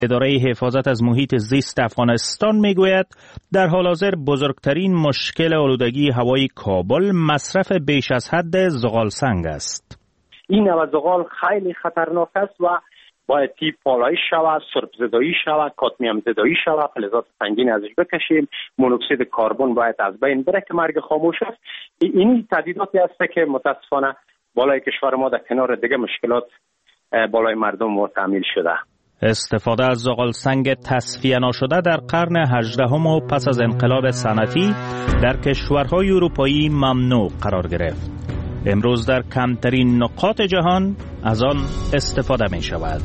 اداره حفاظت از محیط زیست افغانستان میگوید در حال حاضر بزرگترین مشکل آلودگی هوای کابل مصرف بیش از حد زغالسنگ است. این نوع زغال خیلی خطرناک است و باید تیپ پالایش شود، سرب زدایی شود، کادمیم زدایی شود، فلزات سنگین ازش بکشیم، مونوکسید کربن باید از بین بره که مرگ خاموش است. این تهدیداتی است که متاسفانه بالای کشور ما در کنار دیگه مشکلات بالای مردم مرتعمیل شده. استفاده از زغالسنگ تصفیه نشده در قرن 18 و پس از انقلاب صنعتی در کشورهای اروپایی ممنوع قرار گرفت. امروز در کمترین نقاط جهان از آن استفاده می شود.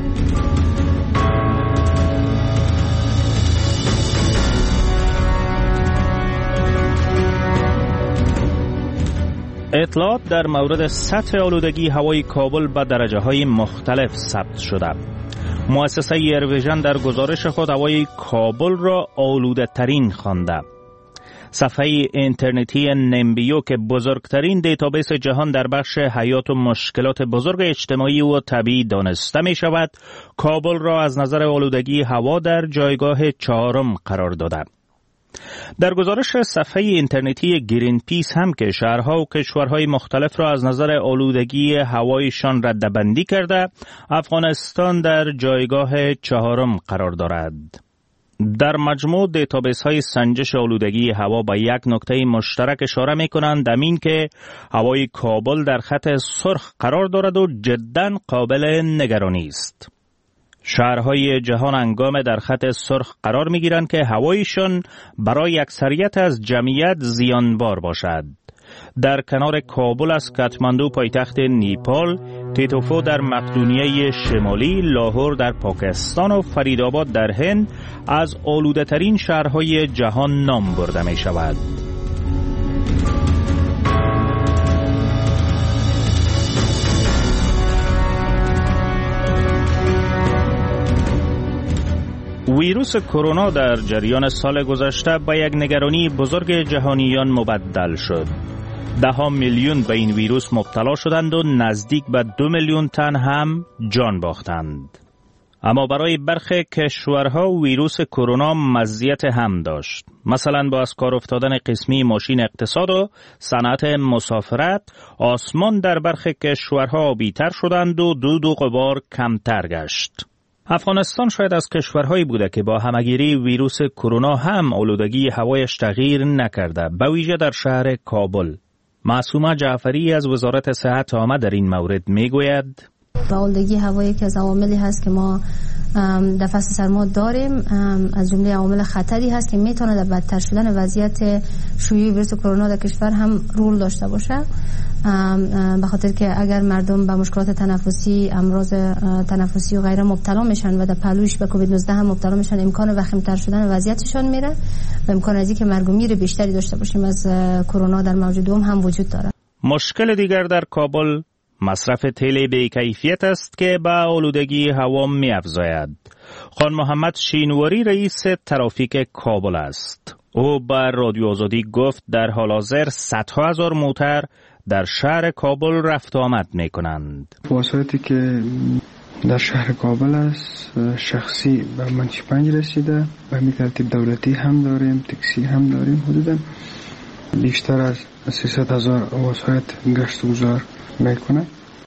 اطلاعات در مورد سطح آلودگی هوای کابل به درجه‌های مختلف ثبت شده. مؤسسه ایرویژن در گزارش خود هوای کابل را آلوده ترین خوانده. صفحه اینترنتی نمبیو که بزرگترین دیتابیس جهان در بخش حیات و مشکلات بزرگ اجتماعی و طبیعی دانسته می شود، کابل را از نظر آلودگی هوا در جایگاه 4 قرار داده. در گزارش صفحه اینترنتی گرین پیس هم که شهرها و کشورهای مختلف را از نظر آلودگی هوایشان رده‌بندی کرده، افغانستان در جایگاه 4 قرار دارد. در مجموع دیتابیس های سنجش آلودگی هوا با یک نکته مشترک اشاره می کنند، همین که هوای کابل در خط سرخ قرار دارد و جداً قابل نگرانی است. شهرهای جهان هنگام در خط سرخ قرار می گیرند که هوایشان برای اکثریت از جمعیت زیانبار باشد. در کنار کابل از کاتماندو پایتخت نیپال، تیتوفو در مقدونیه شمالی، لاهور در پاکستان و فریدآباد در هند از آلوده ترین شهرهای جهان نام برده می شود. ویروس کرونا در جریان سال گذشته به یک نگرانی بزرگ جهانیان مبدل شد. 10 میلیون به این ویروس مبتلا شدند و نزدیک به 2 میلیون تن هم جان باختند. اما برای برخی کشورها ویروس کرونا مزیت هم داشت. مثلا با از کار افتادن قسمی ماشین اقتصاد و صنعت مسافرت، آسمان در برخی کشورها آبی‌تر شدند و دود و غبار کمتر گشت. افغانستان شاید از کشورهایی بوده که با همگیری ویروس کرونا هم آلودگی هوایش تغییر نکرده، به ویژه در شهر کابل. معصومه جعفری از وزارت صحت عامه در این مورد میگوید: آلودگی هوایی که از عواملی هست که ما در فصل سرما داریم، از جمله عوامل خطری هست که میتونه در بدتر شدن وضعیت شیوع ویروس کرونا در کشور هم رول داشته باشه، به خاطر که اگر مردم به مشکلات تنفسی، امراض تنفسی و غیره مبتلا میشن و در پهلوش به کووید 19 هم مبتلا میشن، امکان وخیم‌تر شدن وضعیتشان میره و امکان از اینکه مرگ و میر بیشتری داشته باشیم از کرونا در موج دوم هم وجود داره. مشکل دیگر در کابل مصرف تیل بی کیفیت است که به آلودگی هوا می افزاید. خان محمد شینواری رئیس ترافیک کابل است. او به رادیو آزادی گفت در حال حاضر صدها هزار موتر در شهر کابل رفت و آمد می کنند. وسایلی که در شهر کابل است شخصی به منشی 5 رسیده، به همین ترتیب دولتی هم داریم، تاکسی هم داریم. حدودا بیشتر از 300,000 وسایل گشت و گذار میکنه.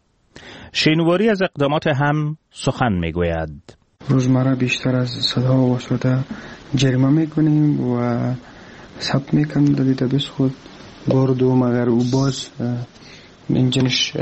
شینواری از اقدامات هم سخن میگوید: روزمره بیشتر از 100 وسایل جریمه میکنیم و ثبت میکنیم در دیتابیس خود. بار دوم اگر او باز انجینش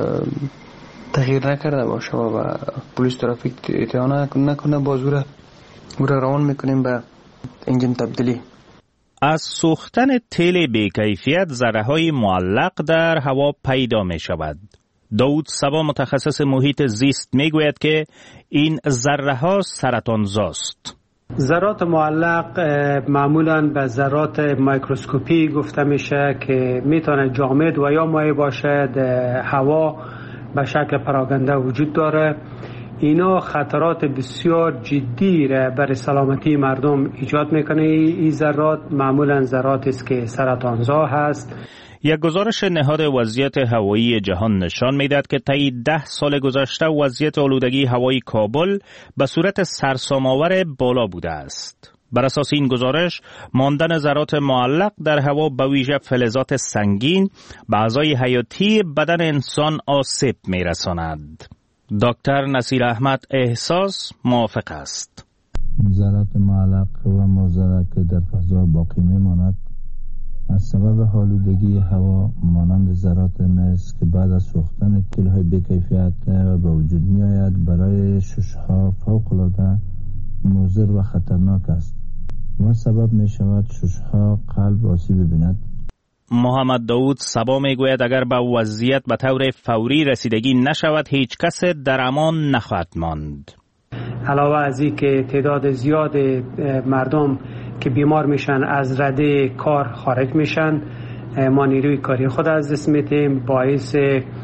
تغییر نکرده باشه و پلیس ترافیک اطاعت نکنه، باز او را روان میکنیم به انجین تبدیلی. از سوختن تیل بی‌کیفیت ذره‌های معلق در هوا پیدا می شود. داود صبا متخصص محیط زیست می گوید که این ذره‌ها سرطانزاست. ذرات معلق معمولاً به ذرات میکروسکوپی گفته میشه که میتونه جامد و یا مایع باشه، در هوا به شکل پراکنده وجود داره. اینا خطرات بسیار جدی را برای سلامتی مردم ایجاد میکنه. این ذرات معمولاً ذراتی است که سرطانزا هست. یک گزارش نهاد وضعیت هوایی جهان نشان می‌دهد که طی 10 سال گذشته وضعیت آلودگی هوای کابل به صورت سرسام‌آور بالا بوده است. بر اساس این گزارش، ماندن ذرات معلق در هوا به ویژه فلزات سنگین به اعضای حیاتی بدن انسان آسیب می‌رساند. دکتر نصیر احمد احساس موافق است. ذرات معلق و مضر که در فضا باقی می‌ماند از سبب آلودگی هوا مانند ذرات مس که بعد از سوختن تیل‌های بی‌کیفیت به وجود می‌آید برای شش‌ها فوق‌العاده مضر و خطرناک است و سبب می‌شود شش‌ها قلب آسیب ببیند. محمد داود صبا میگوید اگر به وضعیت به طور فوری رسیدگی نشود هیچ کس در امان نخواهد ماند. علاوه از این که تعداد زیاد مردم که بیمار میشن از رده کار خارج میشن، ما نیروی کاری خود از دست میدیم، باعث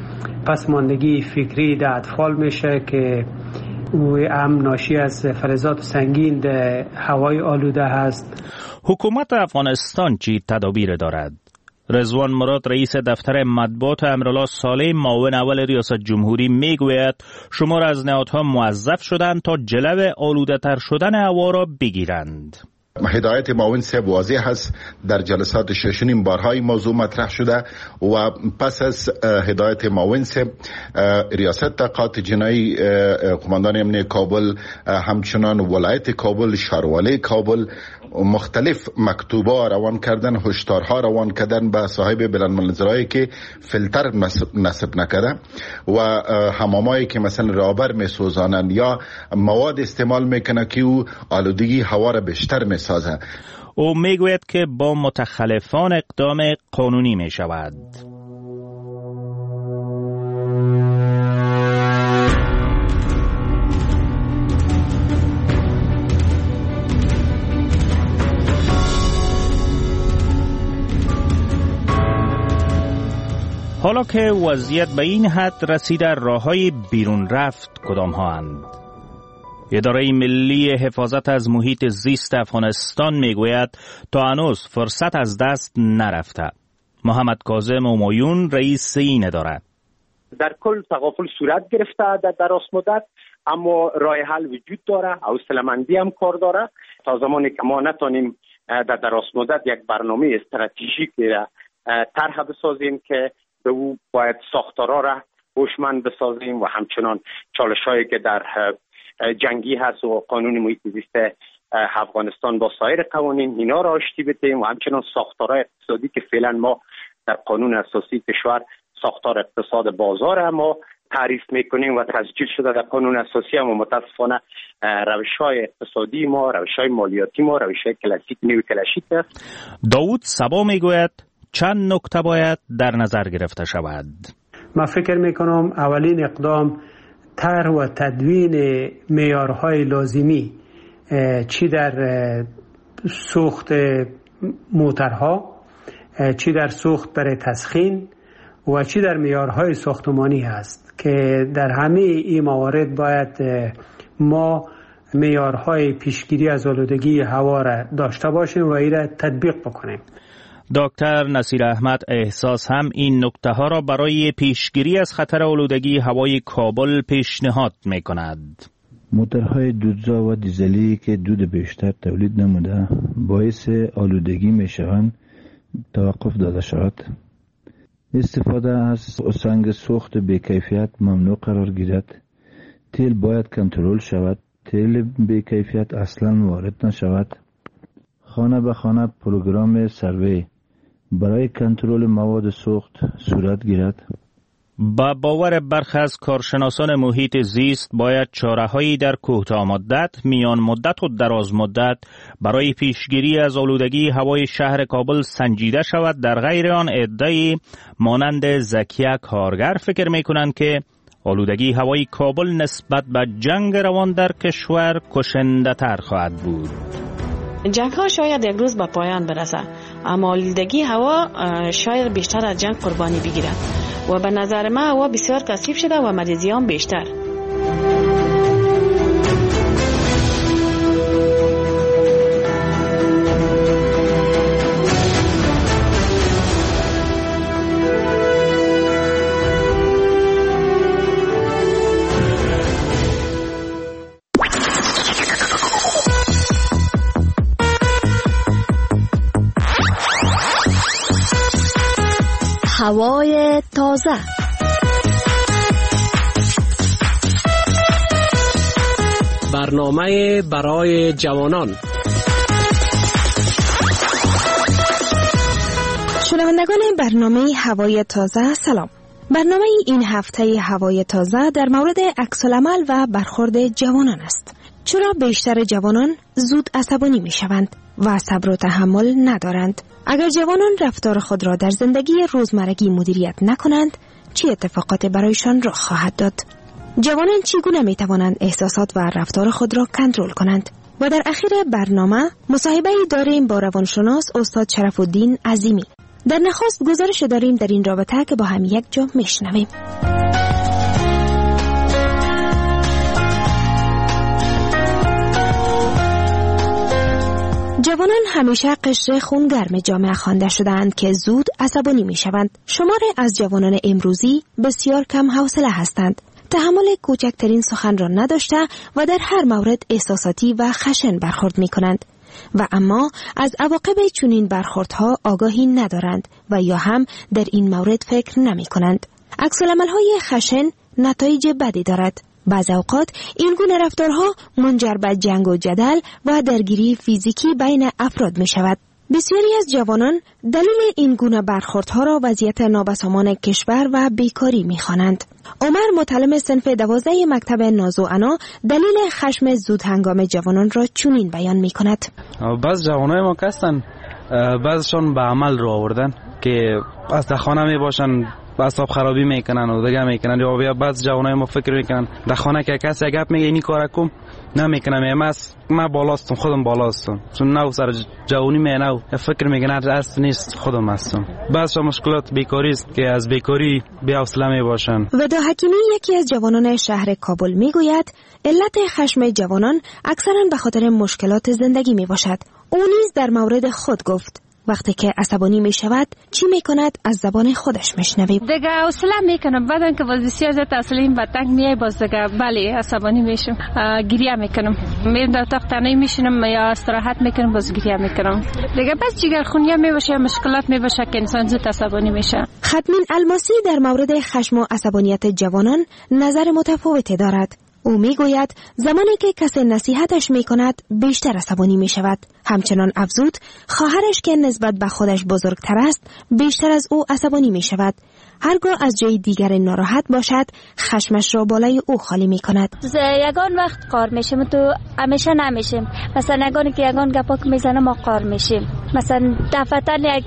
پسماندگی فکری در اطفال میشه که او هم ناشی از فلزات سنگین در هوای آلوده هست. حکومت افغانستان چی تدابیر دارد؟ رضوان مراد رئیس دفتر مطبوعات امرالله صالح معاون اول ریاست جمهوری میگوید شمار از نهادها موظف شدند تا جلو آلوده تر شدن هوا را بگیرند. هدایت معاون صاحب واضح هست، در جلسات 6 بارهای موضوع مطرح شده و پس از هدایت معاون صاحب ریاست تحقیقات جنایی، قماندان امنیت کابل، همچنان ولایت کابل، شهروالی کابل مختلف مکتوبا روان کردن، هشدارها روان کردن به صاحب بلندمنظرهایی که فیلتر نصب نکرده و حمامایی که مثلا رابر میسوزانند یا مواد استعمال میکنه که او آلودگی هوا را بیشتر میسازه. او میگوید که با متخلفان اقدام قانونی میشود. حالا که وضعیت به این حد رسیده، راه‌های بیرون رفت کدام ها اند؟ اداره ملی حفاظت از محیط زیست افغانستان میگوید تا هنوز فرصت از دست نرفته. محمد کاظم همایون رئیس این اداره: در کل تغافل صورت گرفته در دراز مدت، اما راه حل وجود داره، حوصله‌مندی هم کار داره. تا زمانی که ما نتونیم در دراز مدت یک برنامه استراتژیک طرح بسازیم که به او باید ساختارها را هوشمند بسازیم و همچنان چالش‌هایی که در جنگی هست و قانون محیط زیست افغانستان با سایر قوانین اینا را آشتی بدیم و همچنان ساختارهای اقتصادی که فعلا ما در قانون اساسی کشور ساختار اقتصاد بازار ما تعریف میکنیم و تسجیل شده در قانون اساسی، اما متاسفانه روش‌های اقتصادی ما، روش‌های مالیاتی ما، روش‌های کلاسیک نیوکلاسیک است. داود صبا میگوید چند نکته باید در نظر گرفته شود. من فکر میکنم اولین اقدام طرح و تدوین معیارهای لازمی، چی در سوخت موترها، چی در سوخت برای تسخین و چی در معیارهای ساختمانی هست که در همه این موارد باید ما معیارهای پیشگیری از آلودگی هوا را داشته باشیم و این را تطبیق بکنیم. دکتر نصیر احمد احساس هم این نکته ها را برای پیشگیری از خطر آلودگی هوای کابل پیشنهاد می کند. موتورهای دودزا و دیزلی که دود بیشتر تولید نموده باعث آلودگی می شوند توقف داده شود. استفاده از سنگ سوخت بی‌کیفیت ممنوع قرار گیرد. تیل باید کنترل شود. تیل بی‌کیفیت اصلا وارد نشود. خانه به خانه پروگرام سروی برای کنترل مواد سوخت صورت گیرد. با باور برخی از کارشناسان محیط زیست باید چاره‌هایی در کوتاه مدت، میان مدت و دراز مدت برای پیشگیری از آلودگی هوای شهر کابل سنجیده شود. در غیر آن عده‌ای مانند زکیه کارگر فکر می‌کنند که آلودگی هوای کابل نسبت به جنگ روان در کشور کشنده تر خواهد بود. جنگ ها شاید یک روز به پایان برسه، اما آلودگی هوا شاید بیشتر از جنگ قربانی بگیرد و به نظر من هوا بسیار کثیف شده و مریضیان بیشتر. هوای تازه. برنامه برای جوانان. شنوندگان برنامه هوای تازه سلام. برنامه این هفته هوای تازه در مورد عکس‌العمل و برخورد جوانان است. چرا بیشتر جوانان زود عصبانی می شوند و صبر و تحمل ندارند؟ اگر جوانان رفتار خود را در زندگی روزمرگی مدیریت نکنند، چه اتفاقاتی برایشان رخ خواهد داد؟ جوانان چگونه می توانند احساسات و رفتار خود را کنترل کنند؟ و در اخیر برنامه مصاحبه داریم با روانشناس استاد شرف‌الدین عظیمی. در نخست گزارش داریم در این رابطه که با هم یک جا میشنویم. جوانان همیشه قشر خونگرم جامعه خوانده شده‌اند که زود عصبانی میشوند. شمار از جوانان امروزی بسیار کم حوصله هستند. تحمل کوچکترین سخن را نداشته و در هر مورد احساساتی و خشن برخورد می کنند و اما از عواقب چنین برخوردها آگاهی ندارند و یا هم در این مورد فکر نمی کنند. عکس‌العمل‌های خشن نتایج بدی دارد. بعض اوقات این گونه رفتارها منجر به جنگ و جدل و درگیری فیزیکی بین افراد می شود. بسیاری از جوانان دلیل این گونه برخوردها را وضعیت نابسامان کشور و بیکاری می‌خوانند. عمر متعلم صنف 12 مکتب ناز و عنا دلیل خشم زود هنگام جوانان را چنین بیان می‌کند. بعض جوانای ما هستند بعضشون به عمل رو آوردن که از در خانه میباشن اعصاب خرابی میکنن و دیگه میکنن، یا بعض جوانای ما فکر میکنن در خانه که کسی گپ میگه اینی کارا کن نمیکنم، من بالاستم، خودم بالاستم، چون نو سر جوانی مینو فکر میکنه اصل نیست، خودم هستم. بعض مشکلات بیکاری است که از بیکاری بی‌حوصله میباشن. ودا حکیمی یکی از جوانان شهر کابل میگوید علت خشم جوانان اکثرا به خاطر مشکلات زندگی میباشد. او نیز در مورد خود گفت وقتی که عصبانی می شود چی می کند از زبان خودش می شنویم. دیگه حوصله میکنم، بعدن که باز بسیار زیاد حوصله به تنگ میای، باز دیگه بله عصبانی میشم، گریه میکنم، میرم در اتاق تنهایی میشینم یا استراحت میکنم، باز گریه میکنم. دیگه بس جگرخونی میباشه، مشکلات میباشه که انسان زود عصبانی میشه. ختمین الماسی در مورد خشم و عصبانیت جوانان نظر متفاوتی دارد. او میگوید زمانی که کسی نصیحتش میکند بیشتر عصبانی میشود. همچنان افزود خواهرش که نسبت به خودش بزرگتر است بیشتر از او عصبانی میشود. هرگاه از جای دیگر ناراحت باشد خشمش را بالای او خالی میکند. یگان وقت قار میشیم تو همیشه نمیشیم، مثلا یگان گپا که میزنه ما قار میشیم، مثلا دفعتن یک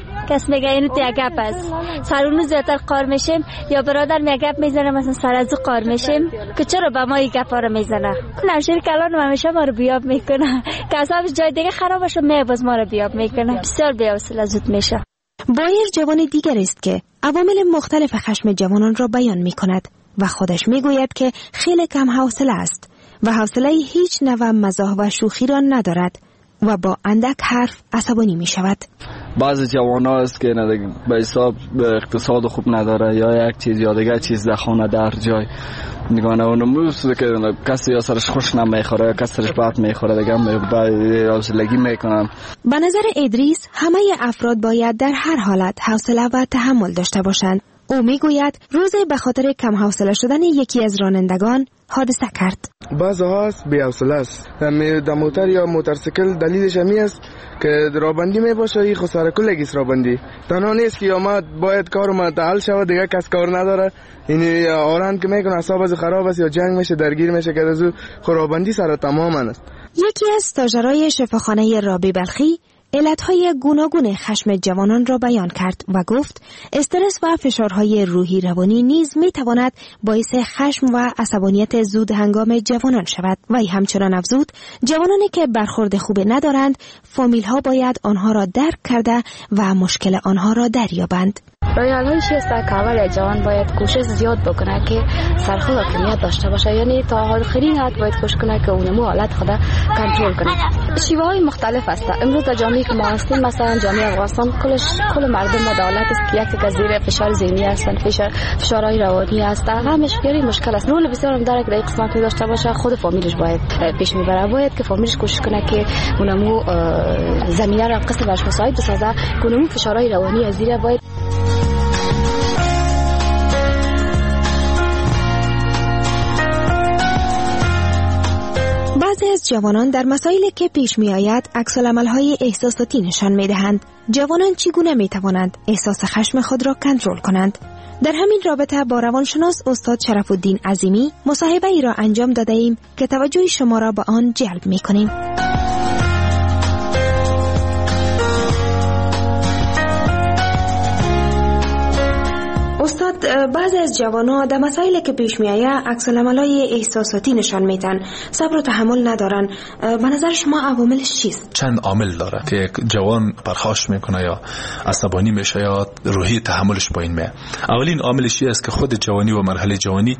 کس میگه اینو تو یک گپ است سرونو زیادتر قار میشیم، یا برادر یک گپ میزنه مثلا سر از او قار میشیم که چرا به ما یک گپا رو میزنه. نمشیر کلان همیشه ما رو بیاب میکنه که اصابش جای دیگه خراب بشه میباز ما رو بیاب میکنه، بسیار بی‌حوصله زود میشه. بایر جوان دیگر است که عوامل مختلف خشم جوانان را بیان میکند و خودش میگوید که خیلی کم حوصله است و حوصله هیچ نوع مزاح و شوخی را ندارد و با اندک حرف عصبانی می شود. بعضی جوانا است که به حساب اقتصاد خوب نداره یا یک چیز یا دیگه چیز در خانه در جای نگانه اونموست که کسی یا سرش خوش نمیخوره یا کسی سرش بد میخوره دیگه حوصلگی میکنن. به نظر ادریس همه افراد باید در هر حالت حوصله و تحمل داشته باشند. او میگوید روزی به خاطر کم حوصله شدن یکی از رانندگان حادثه کرد. بعضی هاست بی‌حوصله است، در موتر یا موتورسیکل دلیلش همی است که رابندی میباشه، این خساره کلگیست رابندی تنها نیست که یا ما باید کارم حل شود دیگه کس کار نداره، این آرند که میکنه اعصاب از خراب است یا جنگ میشه درگیر میشه که از رابندی سر تماما است. یکی از استاژرای شفاخانه رابی بلخی علتهای گوناگون خشم جوانان را بیان کرد و گفت استرس و فشارهای روحی روانی نیز میتواند باعث خشم و عصبانیت زود هنگام جوانان شود. و همچنان افزود جوانانی که برخورد خوب ندارند فامیل ها باید آنها را درک کرده و مشکل آنها را دریابند. راه حل‌هایی است که اول جوان باید کوشش زیاد بکنه که سرخوش حاکمیت داشته باشه، یعنی تا آخرین حد باید کوشش کنه که اونمو حالت خود کنترل کنه. شیوه‌های مختلف است. امروز در جامعه که ما هستیم مثلا جامعه افغانستان کل مردم ما دولت است که یک زیر فشار ذهنی هستن، فشارهای روانی هست، همش خیلی مشکل است. رول بسیار هم داره که در قسمت داشته باشه، خود فامیلش باید پیش میبره، باید که فامیلش کوشش کنه که اونمو زمینه را قسم برش مساعد بسازه، اونمو فشارهای روانی از زیر باید. بعضی از جوانان در مسائلی که پیش می آید عکس‌العمل‌های احساساتی نشان می دهند. جوانان چگونه می توانند احساس خشم خود را کنترل کنند؟ در همین رابطه با روانشناس استاد شرف‌الدین عظیمی مصاحبه ای را انجام داده ایم که توجه شما را به آن جلب می کنیم. استاد، بعضی از جوان‌ها در مسائلی که پیش می‌آید عکس‌العمل‌های احساساتی نشان میدن، صبر و تحمل ندارن. به نظر شما عواملش چیست؟ چند عامل داره که یک جوان پرخاش میکنه یا عصبانی میشه یا روحی تحملش پایین میاد. اولین عاملش است که خود جوانی و مرحله جوانی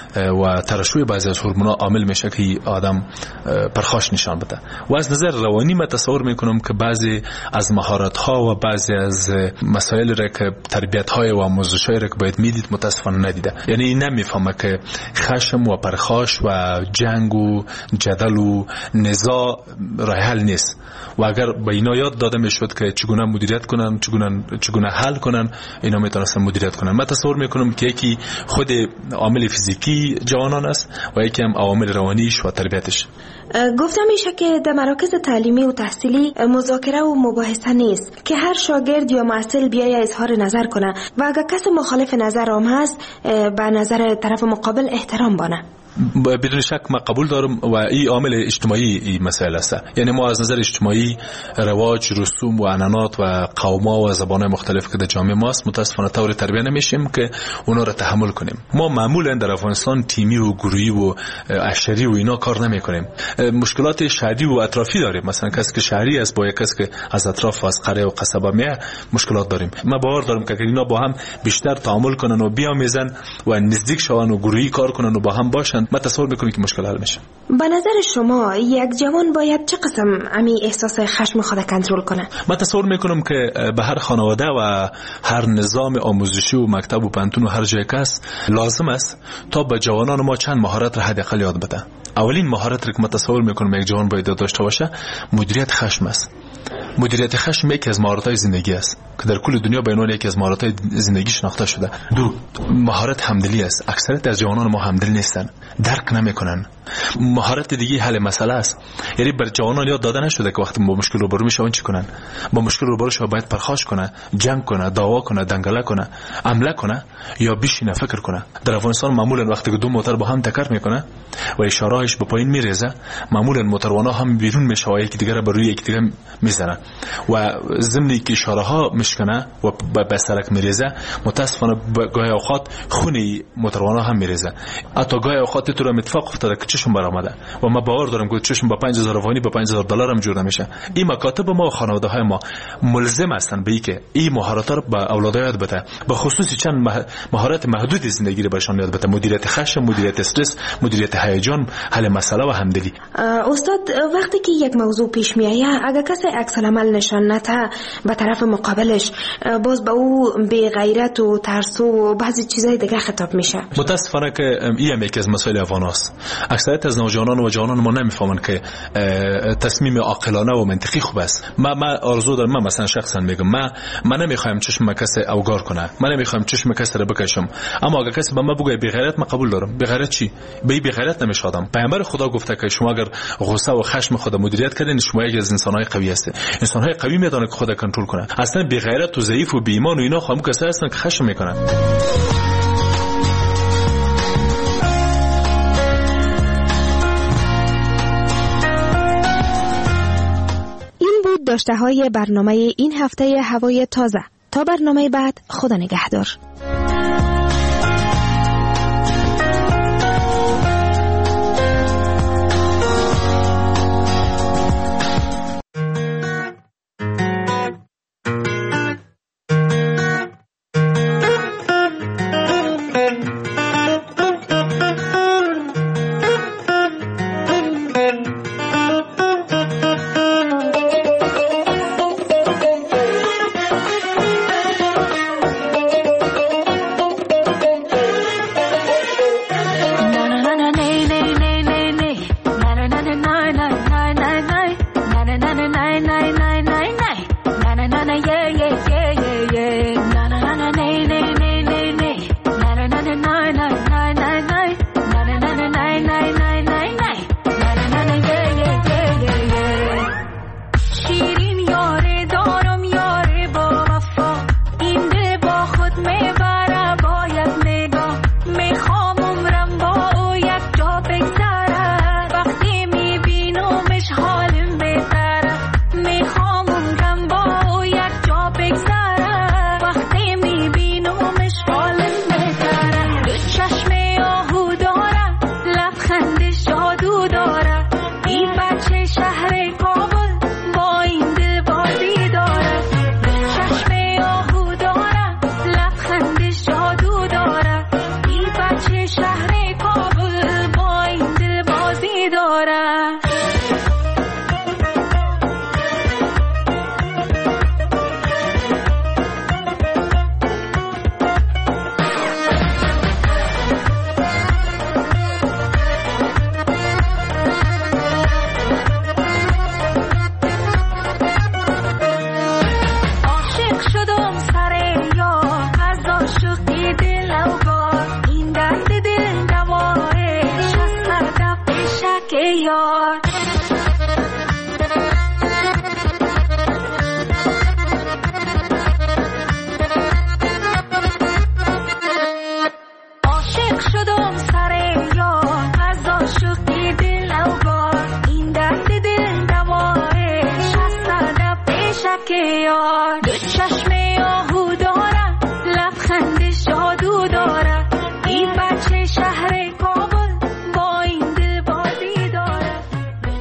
و ترشح بعضی از هورمون‌ها عامل میشه که آدم پرخاش نشان بده. و از نظر روانی من تصور میکنم که بعضی از مهارت‌ها و بعضی از مسائل را که تربیت‌های و آموزش‌های را که باید میدید متاسفانه ندیده. یعنی نمیفهمه که خشم و پرخاش و جنگ و جدل و نزاع راه حل نیست. و اگر به اینا یاد داده میشد که چگونه مدیریت کنن، چگونه حل کنن، اینا میتونستن مدیریت کنن. من تصور میکنم که یکی خود عامل فیزیکی جوانان است و یکی هم عوامل روانیش و تربیتش. گفتم میشه که در مراکز تعلیمی و تحصیلی مذاکره و مباحثه نیست که هر شاگرد یا محصل بیای اظهار نظر کنه و اگر کس مخالف نظر هم هست به نظر طرف مقابل احترام بانه. بدون شک من قبول دارم و این عامل اجتماعی این مسائل است. یعنی ما از نظر اجتماعی رواج، رسوم و عنعنات و قوم‌ها و زبان‌های مختلف که در جامعه ماست متأسفانه طور تربیت نمیشیم که اونا را تحمل کنیم. ما معمولا در افغانستان تیمی و گروهی و عشری و اینا کار نمی‌کنیم. مشکلات شهری و اطرافی داریم. مثلا کسی که شهری است با یک کسی که از اطراف و از قریه و قصبه میاد مشکلات داریم. من باور دارم که اینا با هم بیشتر تعامل کنن و بیامیزن و نزدیک شون و گروهی کار کنن و با هم باشن، من تصور میکنم که مشکل حل میشه. به نظر شما یک جوان باید چه قسم امی احساس خشم خود کنترل کنه؟ من تصور میکنم که به هر خانواده و هر نظام آموزشی و مکتب و پانتون و هر جای کس لازم است تا به جوانان ما چند مهارت را حداقل یاد بده. اولین مهارت که من تصور میکنم یک جوان باید داشته باشه مدیریت خشم است. مدیریت خشم یکی از مهارت‌های زندگی است که در کل دنیا به عنوان یکی از مهارت‌های زندگی شناخته شده. دو، مهارت همدلی است. اکثریت از جوانان ما همدل نیستن، درک نمی‌کنن. مهارت دیگه حل مسئله است. یعنی بر جوانان یاد داده نشده که وقتی با مشکل روبرو میشن چی کنن. با مشکل روبرو شو باید پرخاش کنه، جنگ کنه، دعوا کنه، دنگله کنه، حمله کنه یا بشینه فکر کنه. در افغانستان معمولا وقتی که دو موتور با هم تکر میکنه و اشاره‌اش به پایین میریزه، معمولا موتوروانا هم بیرون میشه و یکی دیگه را بر روی یکی دیگه میزنه و ضمنی که اشاره ها میشکنه و به سرک میریزه، متاسفانه گاهی اوقات خونی موتوروانا هم میریزه. حتی گاهی اوقات تو رو اتفاق افتاده که چشم برآمده و ما باور دارم که چشم با 5000 افغانی با 5000 دلار هم جور نمیشه. این مکاتب ما و خانواده های ما ملزم هستن به اینکه این مهارت رو به اولاد یاد بده، به خصوص چند مهارت محدود زندگی رو بهشون یاد بده: مدیریت خشم، مدیریت استرس، مدیریت هیجان، حل مسئله و همدلی. استاد، وقتی که یک موضوع پیش میاد اگر کسی عکس العمل نشان نده به طرف مقابلش، باز به او بی غیرت و ترسو و بعضی چیزای دیگه خطاب میشه. متاسفانه که این یکی از مسائل افغان است. اکثریت از نوجوانان و جوانان ما نمیفهمن که تصمیم عاقلانه و منطقی خوب است. من آرزو دارم، من مثلا شخصا میگم من نمیخوام چشم کسی اوگار کنه، من نمیخوام چشم کسی رو بکشم، اما اگر کسی به من بگه بی غیرت، من قبول دارم. بی غیرت چی؟ بی غیرت نمیشه آدم. پیامبر خدا گفته که شما اگر غصه و خشم خود مدیریت کردین، شما یک از انسان‌های قوی هستید. انسان‌های قوی میدونن که خود کنترل کنه. اصلا بی غیرت و ضعیف و بی ایمان و اینا خام کسایی هستن که خشم میکنن. این بود داشته های برنامه این هفته هوای تازه. تا برنامه بعد، خدا نگهدار.